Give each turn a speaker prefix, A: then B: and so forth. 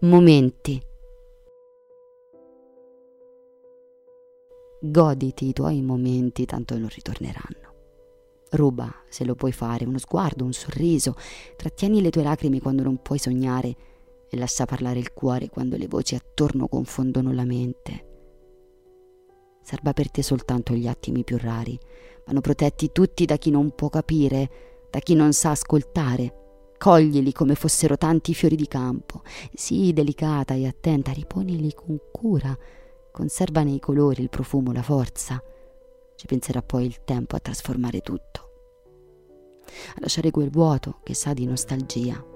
A: Momenti. Goditi i tuoi momenti, tanto non ritorneranno. Ruba, se lo puoi fare, uno sguardo, un sorriso. Trattieni le tue lacrime quando non puoi sognare e lascia parlare il cuore quando le voci attorno confondono la mente. Serba per te soltanto gli attimi più rari. Vanno protetti tutti da chi non può capire, da chi non sa ascoltare. Coglili come fossero tanti fiori di campo. Sii delicata e attenta, riponili con cura. Conservane i colori, il profumo, la forza. Ci penserà poi il tempo a trasformare tutto, a lasciare quel vuoto che sa di nostalgia.